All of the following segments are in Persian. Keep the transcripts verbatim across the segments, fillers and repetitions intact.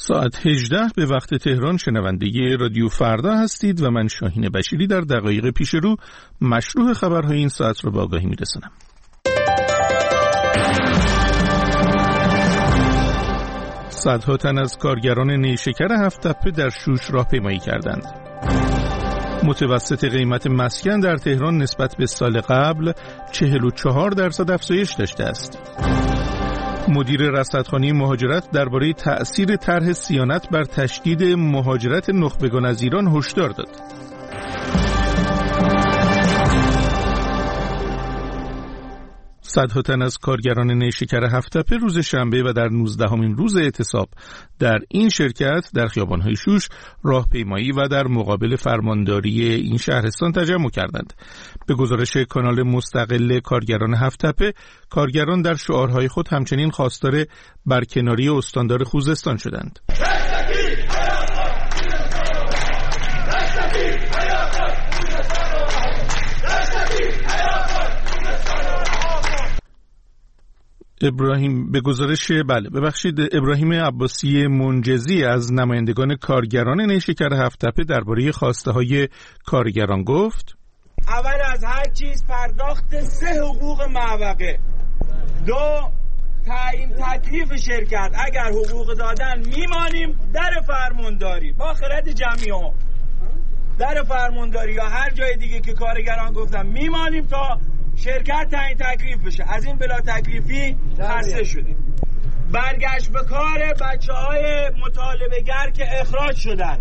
ساعت هجده به وقت تهران شنونده رادیو فردا هستید و من شاهین بشیری در دقایق پیش رو مشروع خبرهای این ساعت رو به آگاهی میرسانم. صدها تن از کارگران نیشکر هفت تپه در شوش راهپیمایی کردند. متوسط قیمت مسکن در تهران نسبت به سال قبل چهل و چهار درصد افزایش داشته است. مدیر رصدخانه مهاجرت درباره تأثیر طرح صیانت بر تشدید مهاجرت نخبگان از ایران هشدار داد. صدها تن از کارگران نیشکر هفت تپه روز شنبه و در نوزدهمین روز اعتصاب در این شرکت در خیابان‌های شوش راهپیمایی و در مقابل فرمانداری این شهرستان تجمع کردند. به گزارش کانال مستقل کارگران هفت تپه، کارگران در شعارهای خود همچنین خواستار برکناری استاندار خوزستان شدند. ابراهیم به گزارش بله ببخشید ابراهیم عباسی منجزی از نمایندگان کارگران نیشکر هفت تپه درباره خواسته های کارگران گفت: اول از هر چیز پرداخت سه حقوق معوقه، دو تعیین تکلیف شرکت، اگر حقوق دادن میمانیم در فرمانداری با خرد جمعی ها در فرمانداری یا هر جای دیگه که کارگران گفتن میمانیم تا شرکت تعیین تکلیف بشه. از این بلا تکلیفی خسته شدیم. برگشت به کار بچه های مطالبه گر که اخراج شدن.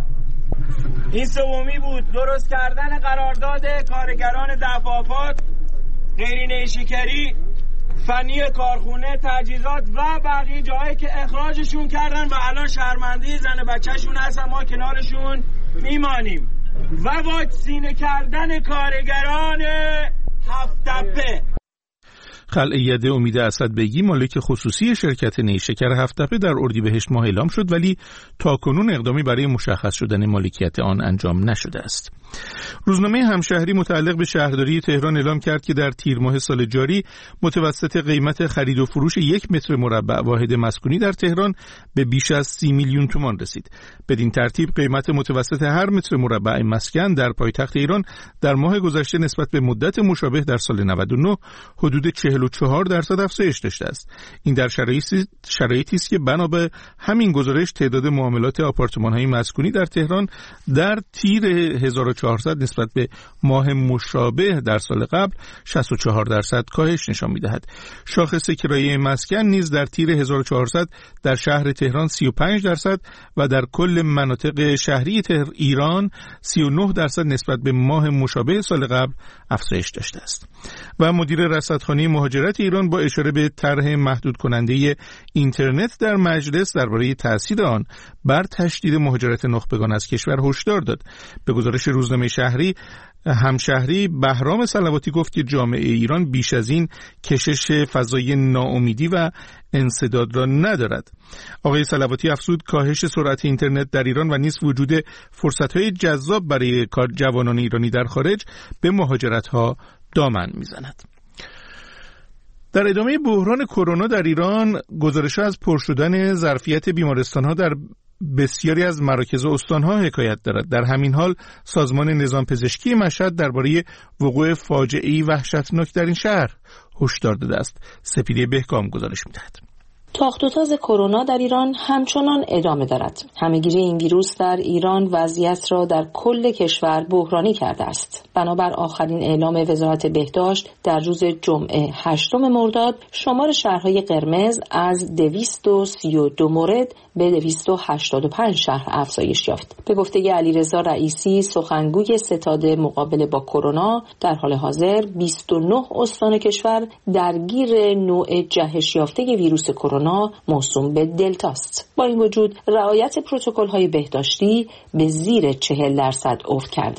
این سومی بود درست کردن قرارداد کارگران دفافات، غیر نیشکری، فنی کارخونه، تجهیزات و بقیه جایی که اخراجشون کردن و الان شرمنده زن بچهشون هستن، ما کنارشون میمانیم. و واکسینه کردن کارگران هفت تپه. خلعیده امید اسدبگی مالک خصوصی شرکت نیشکر هفت تپه در اردیبهشت ماه اعلام شد، ولی تاکنون اقدامی برای مشخص شدن مالکیت آن انجام نشده است. روزنامه همشهری متعلق به شهرداری تهران اعلام کرد که در تیر ماه سال جاری متوسط قیمت خرید و فروش یک متر مربع واحد مسکونی در تهران به بیش از سی میلیون تومان رسید. بدین ترتیب قیمت متوسط هر متر مربع مسکن در پایتخت ایران در ماه گذشته نسبت به مدت مشابه در سال نود و نه حدود چهل و چهار درصد افزایش داشته است. این در شرایطی است که بنا به همین گزارش تعداد معاملات آپارتمان‌های مسکونی در تهران در تیر هزار و چهارصد نسبت به ماه مشابه در سال قبل شصت و چهار درصد کاهش نشان می‌دهد. شاخص کرایه مسکن نیز در تیر هزار و چهارصد در شهر تهران سی و پنج درصد و در کل مناطق شهری ایران سی و نه درصد نسبت به ماه مشابه سال قبل افزایش داشته است. و مدیر رصدخانه مهاجرت ایران با اشاره به طرح محدود کننده اینترنت در مجلس درباره تأثیر آن بر تشدید مهاجرت نخبگان از کشور هشدار داد. به گزارش روزنامه شهری همشهری بهرام صلواتی گفت که جامعه ایران بیش از این کشش فضای ناامیدی و انسداد را ندارد. آقای صلواتی افزود کاهش سرعت اینترنت در ایران و نیز وجود فرصت‌های جذاب برای کار جوانان ایرانی در خارج به مهاجرت‌ها دامن می‌زند. در ادامه بحران کرونا در ایران، گزارش‌ها از پر شدن ظرفیت بیمارستان‌ها در بسیاری از مراکز و استان‌ها حکایت دارد. در همین حال سازمان نظام پزشکی مشهد درباره وقوع فاجعه‌ای وحشتناک در این شهر هشدار داده است. سپیده بهکام گزارش می‌دهد. تاخت و تاز کرونا در ایران همچنان ادامه دارد. همه‌گیری این ویروس در ایران وضعیت را در کل کشور بحرانی کرده است. بنابر آخرین اعلام وزارت بهداشت در روز جمعه هشتم مرداد، شمار شهرهای قرمز از دویست و سی و دو مورد به دویست و هشتاد و پنج شهر افزایش یافت. به گفته علیرضا رئیسی، سخنگوی ستاد مقابله با کرونا، در حال حاضر بیست و نه استان کشور درگیر نوع جهش یافته ویروس کرونا موسوم به دلتا است. با این وجود رعایت پروتکل‌های بهداشتی به زیر چهل درصد افت کرده.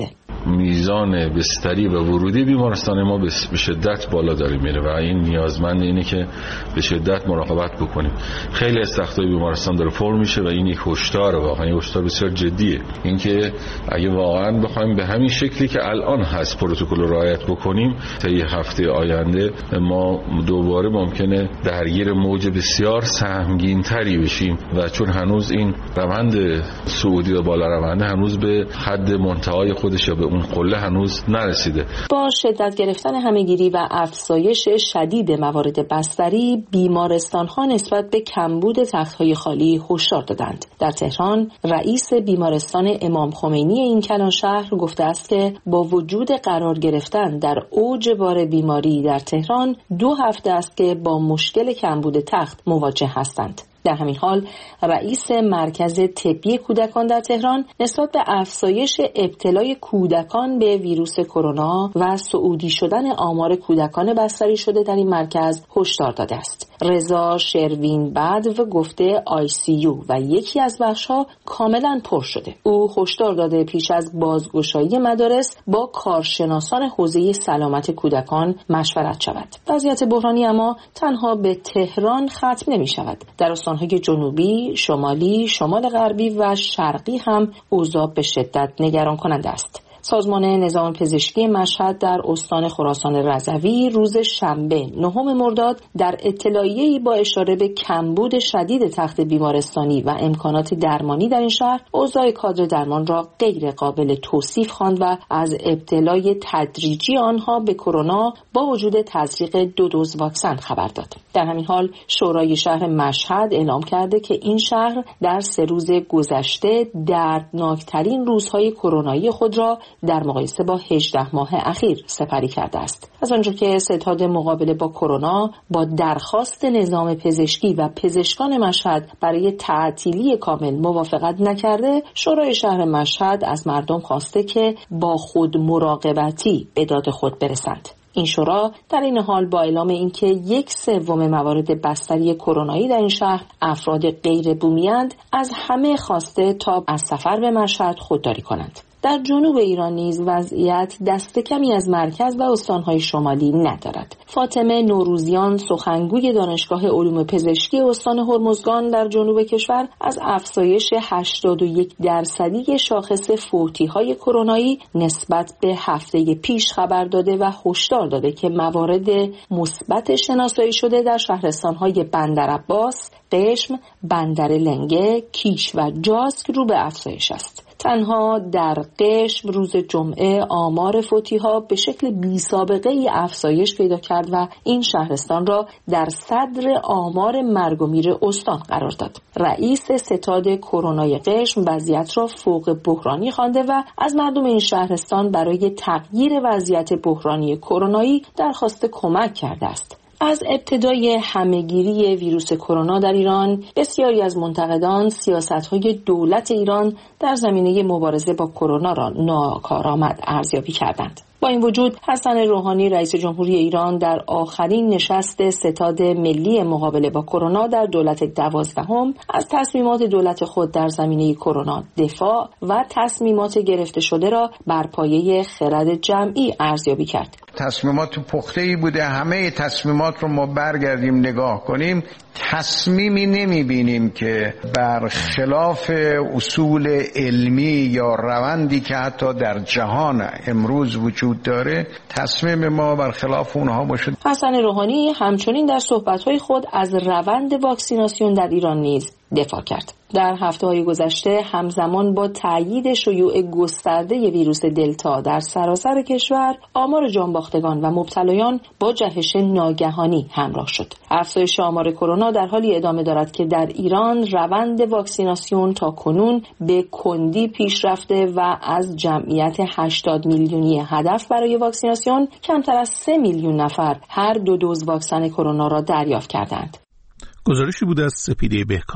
میزان بستری و ورودی بیمارستان ما به شدت بالا داره میره و این نیازمند اینه که به شدت مراقبت بکنیم. خیلی از تخت‌های بیمارستان داره پر میشه و این یک هشدار، واقعا یک هشدار بسیار جدیه. اینکه اگه واقعا بخوایم به همین شکلی که الان هست پروتکل رو رعایت بکنیم، تا یه هفته آینده ما دوباره ممکنه درگیر موج بسیار سهمگین تری بشیم و چون هنوز این روند صعودی و بالا رونده هنوز به حد منتهای خودش یا به اون قله هنوز نرسیده. با شدت گرفتن همهگیری و افزایش شدید موارد بستری، بیمارستان‌ها نسبت به کمبود تخت‌های خالی هشدار دادند. در تهران رئیس بیمارستان امام خمینی این کلان شهر گفته است که با وجود قرار گرفتن در اوج بار بیماری در تهران، دو هفته است که با مشکل کمبود تخت مواجه هستند. در همین حال رئیس مرکز طبی کودکان در تهران نسبت به افزایش ابتلای کودکان به ویروس کرونا و صعودی شدن آمار کودکان بستری شده در این مرکز هشدار داده است. رضا شروین بدو گفته آی سی یو و یکی از بخش‌ها کاملا پر شده. او هشدار داده پیش از بازگشایی مدارس با کارشناسان حوزه سلامت کودکان مشورت شود. وضعیت بحرانی اما تنها به تهران ختم نمی‌شود. در استان‌های جنوبی، شمالی، شمال غربی و شرقی هم اوضاع به شدت نگران کننده است. سازمان نظام پزشکی مشهد در استان خراسان رضوی روز شنبه نهم مرداد در اطلاعیه‌ای با اشاره به کمبود شدید تخت بیمارستانی و امکانات درمانی در این شهر، اوضاع کادر درمان را غیر قابل توصیف خواند و از ابتلای تدریجی آنها به کرونا با وجود تزریق دو دوز واکسن خبر داد. در همین حال شورای شهر مشهد اعلام کرده که این شهر در سه روز گذشته دردناکترین روزهای کرونایی خود را در مقایسه با هجده ماه اخیر سپری کرده است. از آنجا که ستاد مقابله با کرونا با درخواست نظام پزشکی و پزشکان مشهد برای تعطیلی کامل موافقت نکرده، شورای شهر مشهد از مردم خواسته که با خود مراقبتی به داد خود برسند. این شورا در این حال با اعلام اینکه یک سوم موارد بستری کرونایی در این شهر افراد غیر بومی‌اند، از همه خواسته تا از سفر به مشهد خودداری کنند. در جنوب ایران نیز وضعیت دست کمی از مرکز و استانهای شمالی ندارد. فاطمه نوروزیان، سخنگوی دانشگاه علوم پزشکی استان هرمزگان در جنوب کشور، از افزایش هشتاد و یک درصدی شاخص فوتی‌های کرونایی نسبت به هفته پیش خبر داده و هشدار داده که موارد مثبت شناسایی شده در شهرستان‌های بندرعباس، قشم، بندر لنگه، کیش و جاسک رو به افزایش است. تنها در قشم روز جمعه آمار فوتی‌ها به شکل بی سابقه ای افزایش پیدا کرد و این شهرستان را در صدر آمار مرگ و میر استان قرار داد. رئیس ستاد کرونای قشم وضعیت را فوق بحرانی خوانده و از مردم این شهرستان برای تغییر وضعیت بحرانی کرونایی درخواست کمک کرده است. از ابتدای همهگیری ویروس کرونا در ایران، بسیاری از منتقدان سیاست‌های دولت ایران در زمینه مبارزه با کرونا را ناکارآمد ارزیابی کردند. با این وجود حسن روحانی رئیس جمهوری ایران در آخرین نشست ستاد ملی مقابله با کرونا در دولت دوازدهم از تصمیمات دولت خود در زمینه کرونا دفاع و تصمیمات گرفته شده را بر پایه خرد جمعی ارزیابی کرد. تصمیمات پخته‌ای بوده، همه تصمیمات رو ما برگردیم نگاه کنیم، تصمیمی نمی‌بینیم که بر خلاف اصول علمی یا روندی که حتی در جهان امروز وجود داره تصمیم ما بر خلاف اونها باشه. حسن روحانی همچنین در صحبت‌های خود از روند واکسیناسیون در ایران نیز دفاع کرد. در هفته‌های گذشته همزمان با تأیید شیوع گسترده ویروس دلتا در سراسر کشور، آمار جانباختگان و مبتلایان با جهش ناگهانی همراه شد. افزایش آمار کرونا در حالی ادامه دارد که در ایران روند واکسیناسیون تا کنون به کندی پیش رفته و از جمعیت هشتاد میلیونی هدف برای واکسیناسیون کمتر از سه میلیون نفر هر دو دوز واکسن کرونا را دریافت کردند. گزارشی بود از سپیده بهکام.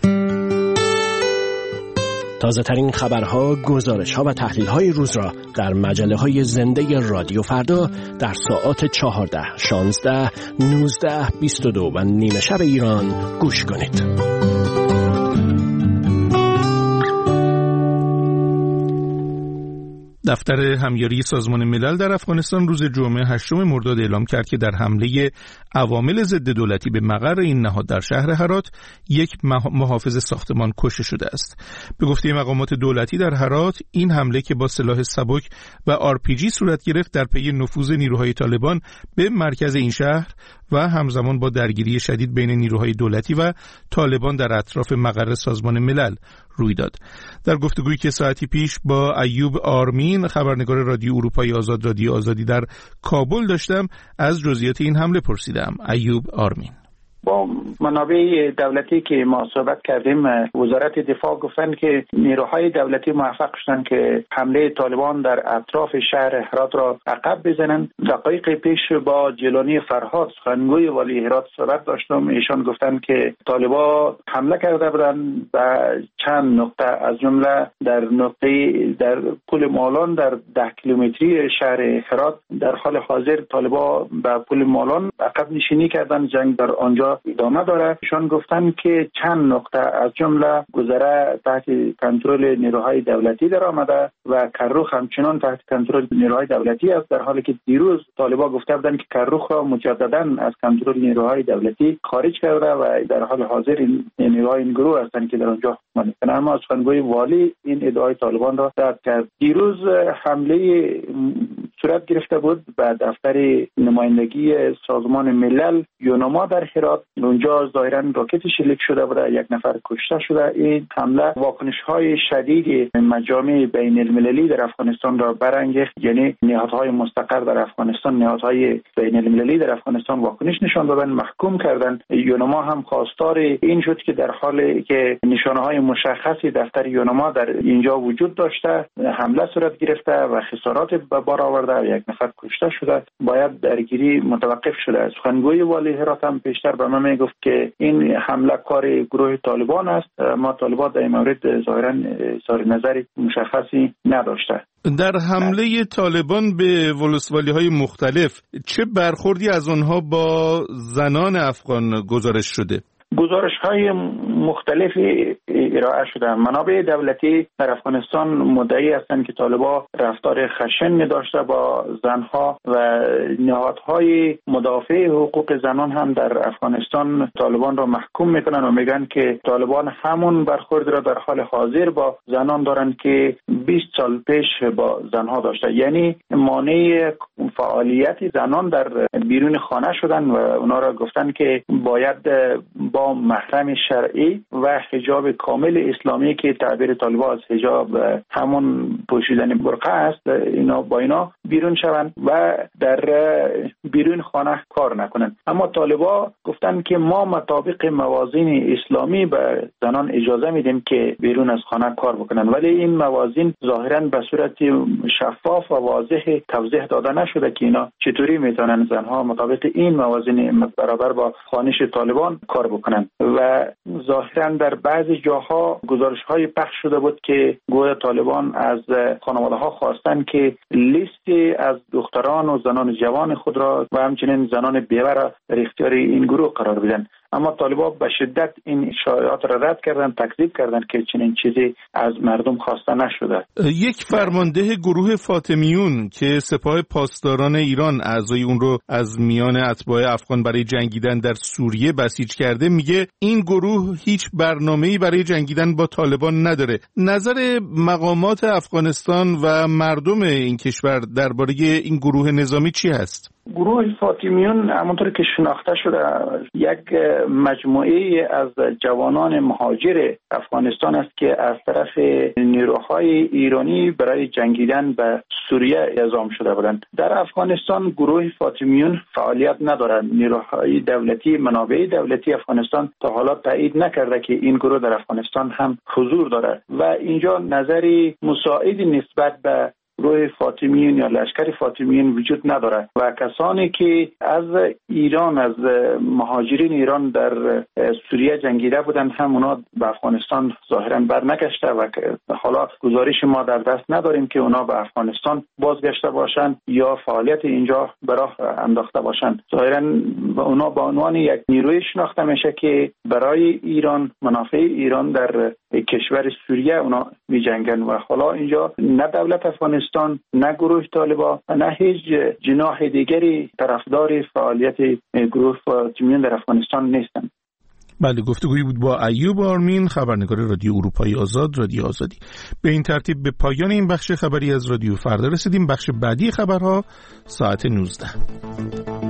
تازه ترین خبرها، گزارش‌ها و تحلیل‌های روز را در مجله‌های زنده رادیو فردا در ساعات چهارده، شانزده، نوزده، بیست و دو و نیمه شب ایران گوش کنید. دفتر همیاری سازمان ملل در افغانستان روز جمعه هشتم مرداد اعلام کرد که در حمله عوامل ضد دولتی به مقر این نهاد در شهر هرات یک محافظ ساختمان کشته شده است. به گفته مقامات دولتی در هرات این حمله که با سلاح سبک و آر پی جی صورت گرفت در پی نفوذ نیروهای طالبان به مرکز این شهر و همزمان با درگیری شدید بین نیروهای دولتی و طالبان در اطراف مقر سازمان ملل روی داد. در گفتگویی که ساعتی پیش با ایوب آرمین خبرنگار رادیو اروپای آزاد رادیو آزادی در کابل داشتم از جزئیات این حمله پرسیدم. ایوب آرمین: با منابع دولتی که ما صحبت کردیم، وزارت دفاع گفتن که نیروهای دولتی موفق شدن که حمله طالبان در اطراف شهر هرات را عقب بزنن. دقایق پیش با جیلانی فرهاد سخنگوی والی هرات صحبت داشتم. ایشان گفتن که طالبان حمله کرده بودند و چند نقطه از جمله در نقطه در پل مالان در ده کیلومتری شهر هرات در حال حاضر طالبان به پل مالان عقب نشینی کردن. جنگ در آنجا ادامه داره. ایشان گفتن که چند نقطه از جمله گذره تحت کنترل نیروهای دولتی در آمده و کرخ همچنان تحت کنترل نیروهای دولتی است، در حالی که دیروز طالبان گفته بودند که کرخ را مجددا از کنترل نیروهای دولتی خارج کرده و در حال حاضر این نیروهای این گروه هستند که در آنجا حکومت می‌کنند. اما سخنگوی والی این ادعای طالبان را رد کرد. دیروز حمله صورت گرفته بود به دفتر نمایندگی سازمان ملل یونما در هرات. اونجا ظاهرا راکت شلیک شده بوده، یک نفر کشته شده. این حمله واکنش‌های شدید مجامع بین المللی در افغانستان را برانگیخت، یعنی نهادهای مستقر در افغانستان، نهادهای بین المللی در افغانستان واکنش نشان دادن، محکوم کردن. یونما هم خواستار این شد که در حالی که نشانه‌های مشخصی دفتر یونما در اینجا وجود داشته، حمله صورت گرفته و خسارات به بار آورده و یک نفر کشته شده، باید درگیری متوقف شده. سخنگوی والی هرات هم پیشتر به من میگفت که این حمله کار گروه طالبان است. ما طالبان در این مورد ظاهرا اظهار نظری مشخصی نداشته. در حمله طالبان به ولسوالی‌های مختلف چه برخوردی از آنها با زنان افغان گزارش شده؟ گزارش‌های مختلفی ارائه شده. منابع دولتی در افغانستان مدعی هستند که طالبان رفتار خشن داشته با زنها و نهادهای مدافع حقوق زنان هم در افغانستان طالبان را محکوم میکنن و میگن که طالبان همون برخورد را در حال حاضر با زنان دارند که بیست سال پیش با زنها داشته، یعنی مانع فعالیت زنان در بیرون خانه شدن و اونا را گفتن که باید با محرم شرعی و حجاب کامل اسلامی که تعبیر طالبان از حجاب همون پوشیدن برقع است، اینا با اینا بیرون شوند و در بیرون خانه کار نکنند. اما طالبان گفتن که ما مطابق موازین اسلامی به زنان اجازه میدیم که بیرون از خانه کار بکنن، ولی این موازین ظاهرا به صورت شفاف و واضح توضیح داده نشده که اینا چطوری میتونن زنها مطابق این موازین برابر با خوانش طالبان کار بکنن. و ظاهرا در بعضی جاها گزارش‌های پخش شده بود که گویا طالبان از خانواده‌ها خواستن که لیستی از دختران و زنان جوان خود را و همچنین زنان بیوه را در اختیار این گروه قرار بدن. اما طالبان به شدت این شایعات را رد کردن، تکذیب کردن که چنین چیزی از مردم خواسته نشده. یک فرمانده گروه فاطمیون که سپاه پاسداران ایران اعضای اون رو از میان اتباع افغان برای جنگیدن در سوریه بسیج کرده میگه این گروه هیچ برنامه‌ای برای جنگیدن با طالبان نداره. نظر مقامات افغانستان و مردم این کشور درباره این گروه نظامی چی هست؟ گروه فاطمیون همونطور که شناخته شده یک مجموعه از جوانان مهاجر افغانستان است که از طرف نیروهای ایرانی برای جنگیدن به سوریه اعزام شده بودند. در افغانستان گروه فاطمیون فعالیت ندارد. نیروهای دولتی، منابع دولتی افغانستان تا حالا تایید نکرده که این گروه در افغانستان هم حضور دارد و اینجا نظری مساعد نسبت به گروه فاطمیون یا لشکر فاطمیون وجود نداره و کسانی که از ایران، از مهاجرین ایران در سوریه جنگیده بودند هم اونا به افغانستان ظاهرا برنگشته و حالا گزارش ما در دست نداریم که اونا به افغانستان بازگشته باشند یا فعالیت اینجا به راه انداخته باشند. ظاهرا اونا به عنوان یک نیروی شناخته میشه که برای ایران، منافع ایران در کشور سوریه اونا می جنگن و حالا اینجا نه دولت افغانستان افغانستان، نه گروه طالبان و نه هیچ جناح دیگری طرفدار فعالیت گروه فاطمیون در افغانستان نیستند. بله، گفتگویی بود با ایوب آرمین، خبرنگار رادیو اروپای آزاد، رادیو آزادی. به این ترتیب به پایان این بخش خبری از رادیو فردا رسیدیم. بخش بعدی خبرها ساعت نوزده.